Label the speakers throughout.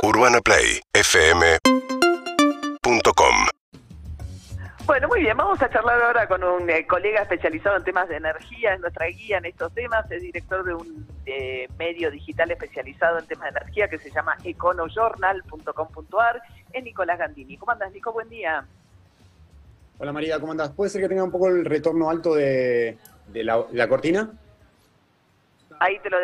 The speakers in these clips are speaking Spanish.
Speaker 1: UrbanaPlayFM.com.
Speaker 2: Bueno, muy bien, vamos a charlar ahora con un colega especializado en temas de energía, es nuestra guía en estos temas, es director de un medio digital especializado en temas de energía que se llama econojournal.com.ar, es Nicolás Gandini. ¿Cómo andas, Nico? Buen día.
Speaker 3: Hola María, ¿cómo andás? ¿Puede ser que tenga un poco el retorno alto de la cortina?
Speaker 2: Ahí te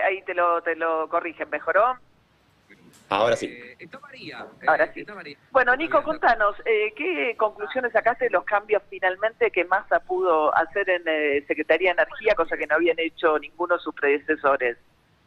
Speaker 2: lo corrigen, ¿mejoró?
Speaker 3: Ahora sí.
Speaker 2: Ahora sí. Bueno, Nico, contanos, ¿qué conclusiones sacaste de los cambios finalmente que Massa pudo hacer en Secretaría de Energía, cosa que no habían hecho ninguno de sus predecesores?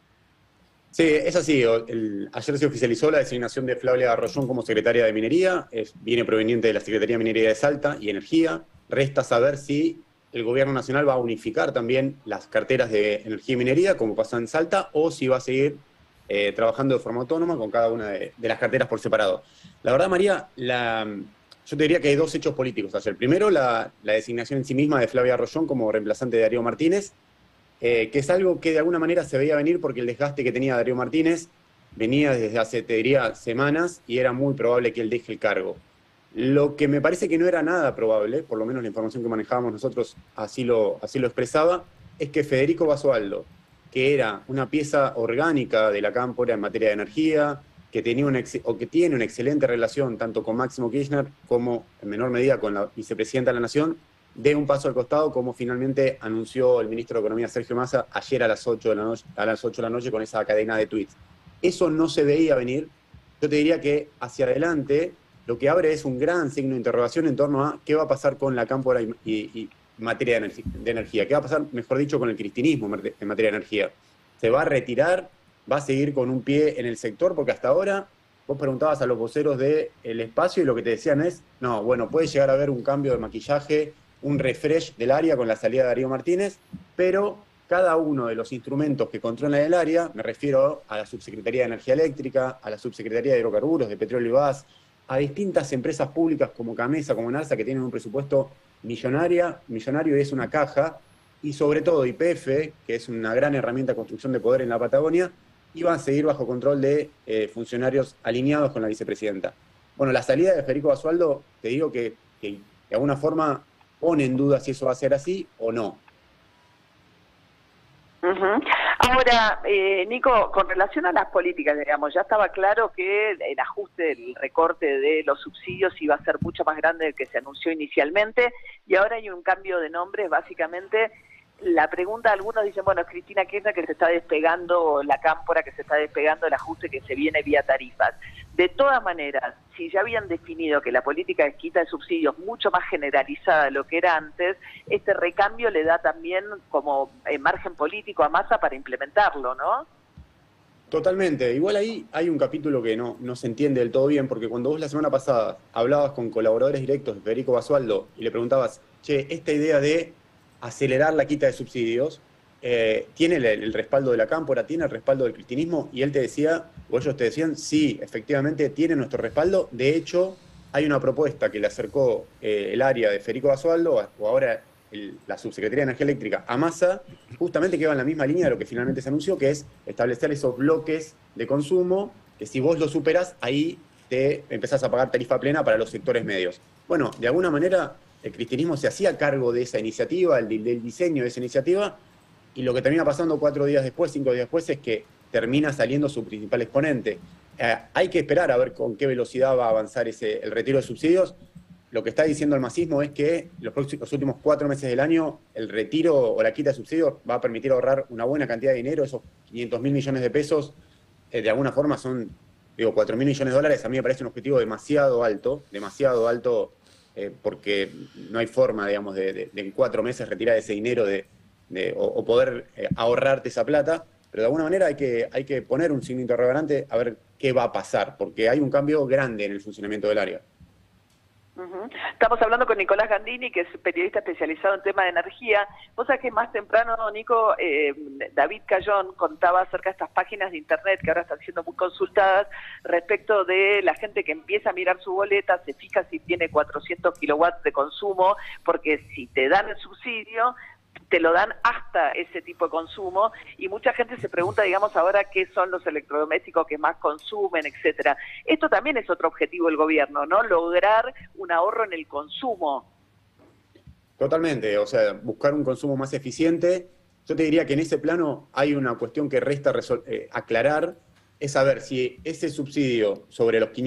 Speaker 3: Sí, es así. Ayer se oficializó la designación de Flavia Arroyón como secretaria de Minería. Viene proveniente de la Secretaría de Minería de Salta y Energía. Resta saber si el Gobierno Nacional va a unificar también las carteras de Energía y Minería, como pasó en Salta, o si va a seguir trabajando de forma autónoma con cada una de las carteras por separado. La verdad, María, yo te diría que hay dos hechos políticos ayer. Primero, la designación en sí misma de Flavia Arroyón como reemplazante de Darío Martínez, que es algo que de alguna manera se veía venir porque el desgaste que tenía Darío Martínez venía desde hace, te diría, semanas, y era muy probable que él deje el cargo. Lo que me parece que no era nada probable, por lo menos la información que manejábamos nosotros así lo expresaba, es que Federico Basualdo, que era una pieza orgánica de la Cámpora en materia de energía, que tiene una excelente relación tanto con Máximo Kirchner como en menor medida con la vicepresidenta de la Nación, dé un paso al costado, como finalmente anunció el ministro de Economía Sergio Massa ayer a las 8 de la noche con esa cadena de tweets. Eso no se veía venir. Yo te diría que hacia adelante lo que abre es un gran signo de interrogación en torno a qué va a pasar con la Cámpora y materia de energía. ¿Qué va a pasar, mejor dicho, con el cristinismo en materia de energía? ¿Se va a retirar? ¿Va a seguir con un pie en el sector? Porque hasta ahora vos preguntabas a los voceros del espacio y lo que te decían es, no, bueno, puede llegar a haber un cambio de maquillaje, un refresh del área con la salida de Darío Martínez, pero cada uno de los instrumentos que controlan el área, me refiero a la Subsecretaría de Energía Eléctrica, a la Subsecretaría de Hidrocarburos, de Petróleo y Gas, a distintas empresas públicas como Camesa, como NARSA, que tienen un presupuesto millonario y es una caja, y sobre todo YPF, que es una gran herramienta de construcción de poder en la Patagonia, iban a seguir bajo control de funcionarios alineados con la vicepresidenta. Bueno, la salida de Federico Basualdo, te digo que de alguna forma pone en duda si eso va a ser así o no.
Speaker 2: Ahora, Nico, con relación a las políticas, digamos, ya estaba claro que el ajuste, el recorte de los subsidios iba a ser mucho más grande del que se anunció inicialmente, y ahora hay un cambio de nombres. Básicamente, la pregunta, algunos dicen, bueno, es Cristina Kirchner que se está despegando la Cámpora, que se está despegando el ajuste que se viene vía tarifas. De todas maneras, si ya habían definido que la política de quita de subsidios mucho más generalizada de lo que era antes, este recambio le da también como margen político a Massa para implementarlo, ¿no?
Speaker 3: Totalmente. Igual ahí hay un capítulo que no se entiende del todo bien, porque cuando vos la semana pasada hablabas con colaboradores directos de Federico Basualdo y le preguntabas, che, esta idea de acelerar la quita de subsidios, ¿tiene el respaldo de la Cámpora, tiene el respaldo del cristinismo? Y él te decía, o ellos te decían, sí, efectivamente tiene nuestro respaldo. De hecho, hay una propuesta que le acercó el área de Federico Basualdo, o ahora la Subsecretaría de Energía Eléctrica, a Massa, justamente que va en la misma línea de lo que finalmente se anunció, que es establecer esos bloques de consumo, que si vos lo superás, ahí te empezás a pagar tarifa plena para los sectores medios. Bueno, de alguna manera el cristianismo se hacía cargo de esa iniciativa, del diseño de esa iniciativa, y lo que termina pasando 4 días después, 5 días después, es que termina saliendo su principal exponente. Hay que esperar a ver con qué velocidad va a avanzar el retiro de subsidios. Lo que está diciendo el masismo es que los últimos 4 meses del año el retiro o la quita de subsidios va a permitir ahorrar una buena cantidad de dinero. Esos 500.000 millones de pesos, de alguna forma son, 4.000 millones de dólares. A mí me parece un objetivo demasiado alto, porque no hay forma, digamos, de en 4 meses retirar ese dinero o poder ahorrarte esa plata, pero de alguna manera hay que poner un signo interrogante a ver qué va a pasar, porque hay un cambio grande en el funcionamiento del área.
Speaker 2: Estamos hablando con Nicolás Gandini, que es periodista especializado en temas de energía. Vos sabés que más temprano, Nico, David Cayón contaba acerca de estas páginas de internet que ahora están siendo muy consultadas respecto de la gente que empieza a mirar su boleta, se fija si tiene 400 kilowatts de consumo, porque si te dan el subsidio, te lo dan hasta ese tipo de consumo, y mucha gente se pregunta, digamos, ahora qué son los electrodomésticos que más consumen, etcétera. Esto también es otro objetivo del gobierno, ¿no? Lograr un ahorro en el consumo.
Speaker 3: Totalmente, o sea, buscar un consumo más eficiente. Yo te diría que en ese plano hay una cuestión que resta aclarar, es saber si ese subsidio sobre los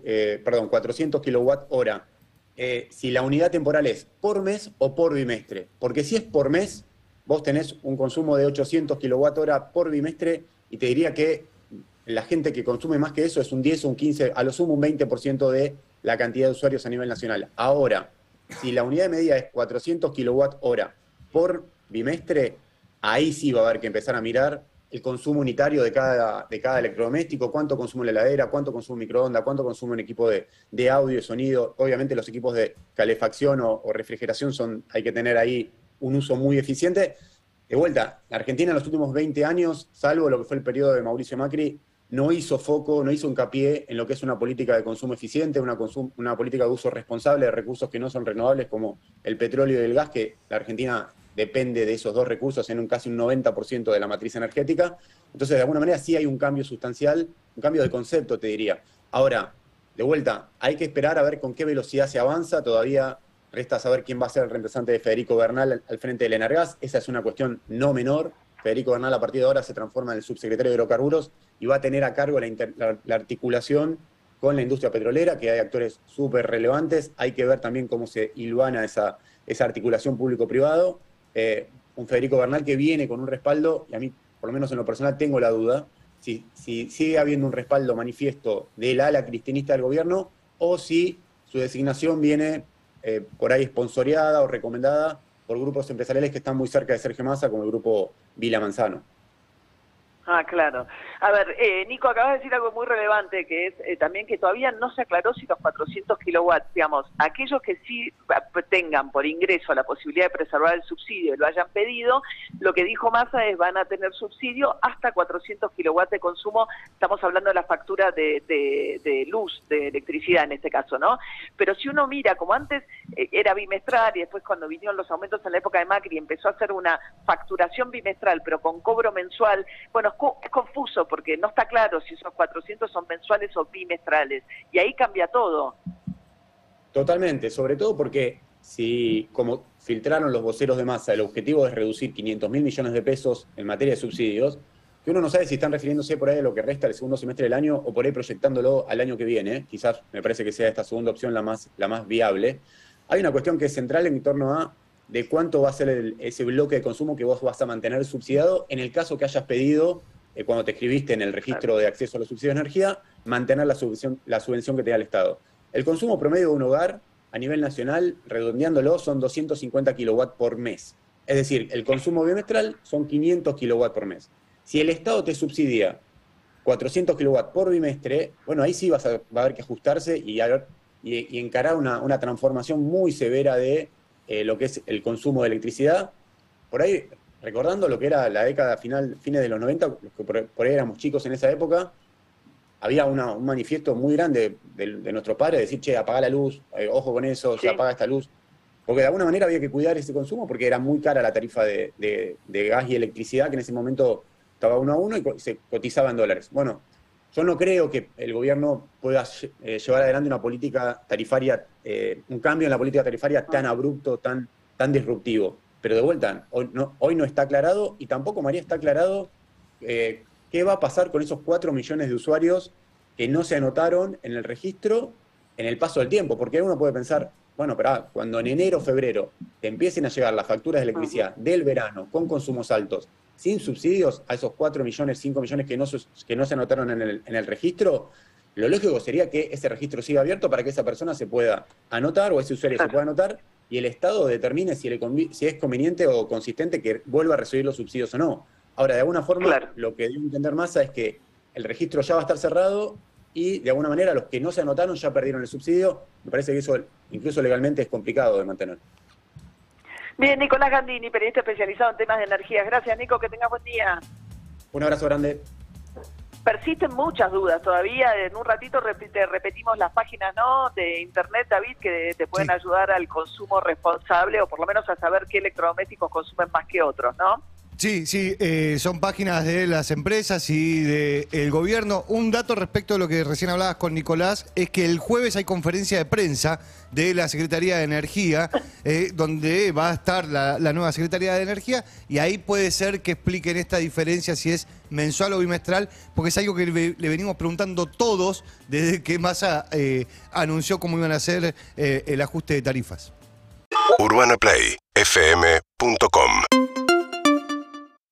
Speaker 3: 400 kilowatt hora, si la unidad temporal es por mes o por bimestre. Porque si es por mes, vos tenés un consumo de 800 kilowatt hora por bimestre, y te diría que la gente que consume más que eso es un 10, un 15, a lo sumo un 20% de la cantidad de usuarios a nivel nacional. Ahora, si la unidad de medida es 400 kilowatt hora por bimestre, ahí sí va a haber que empezar a mirar el consumo unitario de cada electrodoméstico, cuánto consume la heladera, cuánto consume un microondas, cuánto consume un equipo de audio y sonido. Obviamente los equipos de calefacción o refrigeración hay que tener ahí un uso muy eficiente. De vuelta, la Argentina en los últimos 20 años, salvo lo que fue el periodo de Mauricio Macri, no hizo foco, no hizo hincapié en lo que es una política de consumo eficiente, una política de uso responsable de recursos que no son renovables, como el petróleo y el gas, que la Argentina depende de esos dos recursos en casi un 90% de la matriz energética. Entonces, de alguna manera sí hay un cambio sustancial, un cambio de concepto, te diría. Ahora, de vuelta, hay que esperar a ver con qué velocidad se avanza. Todavía resta saber quién va a ser el reemplazante de Federico Bernal al frente del Energas. Esa es una cuestión no menor. Federico Bernal a partir de ahora se transforma en el subsecretario de Hidrocarburos y va a tener a cargo la articulación con la industria petrolera, que hay actores súper relevantes. Hay que ver también cómo se hilvana esa articulación público-privado. Un Federico Bernal que viene con un respaldo, y a mí, por lo menos en lo personal, tengo la duda, si sigue habiendo un respaldo manifiesto del ala cristinista del gobierno, o si su designación viene por ahí sponsoreada o recomendada por grupos empresariales que están muy cerca de Sergio Massa, como el grupo Vila Manzano.
Speaker 2: Ah, claro. A ver, Nico, acabas de decir algo muy relevante, que es también que todavía no se aclaró si los 400 kilowatts, digamos, aquellos que sí tengan por ingreso la posibilidad de preservar el subsidio y lo hayan pedido, lo que dijo Massa es van a tener subsidio hasta 400 kilowatts de consumo. Estamos hablando de la factura de luz, de electricidad en este caso, ¿no? Pero si uno mira, como antes era bimestral y después cuando vinieron los aumentos en la época de Macri empezó a hacer una facturación bimestral pero con cobro mensual, bueno, es confuso porque no está claro si esos 400 son mensuales o bimestrales, y ahí cambia todo.
Speaker 3: Totalmente, sobre todo porque si, como filtraron los voceros de Massa, el objetivo es reducir 500.000 millones de pesos en materia de subsidios, que uno no sabe si están refiriéndose por ahí a lo que resta del segundo semestre del año o por ahí proyectándolo al año que viene. Quizás me parece que sea esta segunda opción la más viable. Hay una cuestión que es central en torno a de cuánto va a ser ese bloque de consumo que vos vas a mantener subsidiado en el caso que hayas pedido, cuando te escribiste en el registro de acceso a los subsidios de energía, mantener la subvención que te da el Estado. El consumo promedio de un hogar a nivel nacional, redondeándolo, son 250 kilowatts por mes. Es decir, el consumo bimestral son 500 kilowatts por mes. Si el Estado te subsidia 400 kilowatts por bimestre, bueno, ahí sí va a haber que ajustarse y encarar una transformación muy severa de lo que es el consumo de electricidad. Por ahí, recordando lo que era la década fines de los 90, los que por ahí éramos chicos en esa época, había un manifiesto muy grande de nuestros padres, de decir, che, apaga la luz, ojo con eso, sí, se apaga esta luz. Porque de alguna manera había que cuidar ese consumo porque era muy cara la tarifa de gas y electricidad, que en ese momento estaba 1 a 1 y se cotizaba en dólares. Bueno, yo no creo que el gobierno pueda llevar adelante una política tarifaria, un cambio en la política tarifaria tan abrupto, tan disruptivo. Pero de vuelta, hoy no está aclarado, y tampoco, María, está aclarado qué va a pasar con esos 4 millones de usuarios que no se anotaron en el registro en el paso del tiempo. Porque uno puede pensar, bueno, pero cuando en enero o febrero te empiecen a llegar las facturas de electricidad del verano con consumos altos, sin subsidios, a esos 4 millones, 5 millones que no se anotaron en el registro, lo lógico sería que ese registro siga abierto para que esa persona se pueda anotar, o ese usuario se pueda anotar, y el Estado determine si es conveniente o consistente que vuelva a recibir los subsidios o no. Ahora, de alguna forma, lo que debe entender Massa es que el registro ya va a estar cerrado y, de alguna manera, los que no se anotaron ya perdieron el subsidio. Me parece que eso, incluso legalmente, es complicado de mantener.
Speaker 2: Bien, Nicolás Gandini, periodista especializado en temas de energía. Gracias, Nico, que tengas buen día.
Speaker 3: Un abrazo grande.
Speaker 2: Persisten muchas dudas todavía. En un ratito repetimos las páginas, ¿no?, de internet, David, que te pueden ayudar al consumo responsable, o por lo menos a saber qué electrodomésticos consumen más que otros, ¿no?
Speaker 1: Sí, son páginas de las empresas y del gobierno. Un dato respecto a lo que recién hablabas con Nicolás es que el jueves hay conferencia de prensa de la Secretaría de Energía, donde va a estar la nueva Secretaría de Energía, y ahí puede ser que expliquen esta diferencia, si es mensual o bimestral, porque es algo que le venimos preguntando todos desde que Massa anunció cómo iban a hacer el ajuste de tarifas.
Speaker 4: UrbanaPlayFM.com